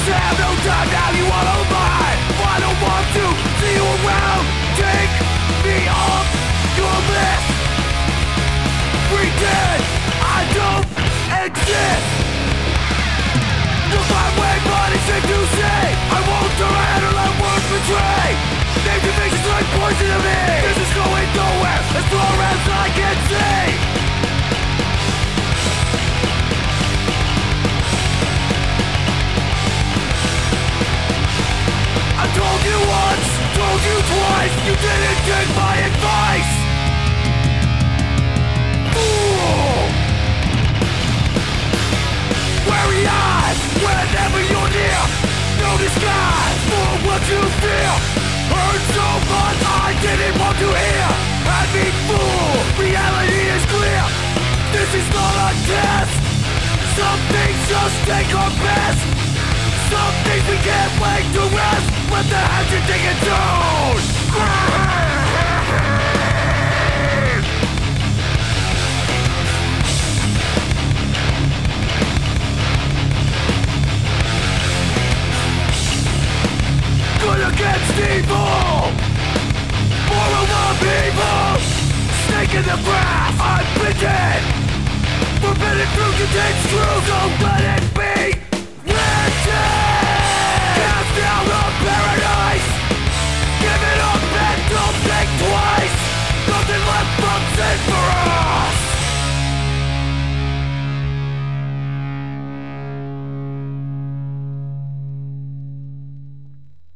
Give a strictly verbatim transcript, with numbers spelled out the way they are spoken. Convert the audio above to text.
have no time now, you are all mine. I don't want to see you around. Take me off your list. Pretend I don't exist. You'll find way body sick to say I won't turn my head or let words betray. Names and faces like poison to me. This is going nowhere as far as I can see. I told you once, told you twice, you didn't take my advice. Fool! Weary-eyed, whenever you're near. No disguise for what you feel. Heard so much I didn't want to hear. Had me fooled, reality is clear. This is not a test. Some things just take our best. Some things we can't lay to rest. Let the hatchet dig its own. Good against evil. Moral of evil. Snake in the grass. I'm bitten. Forbidden fruit contains truth. Don't let it be.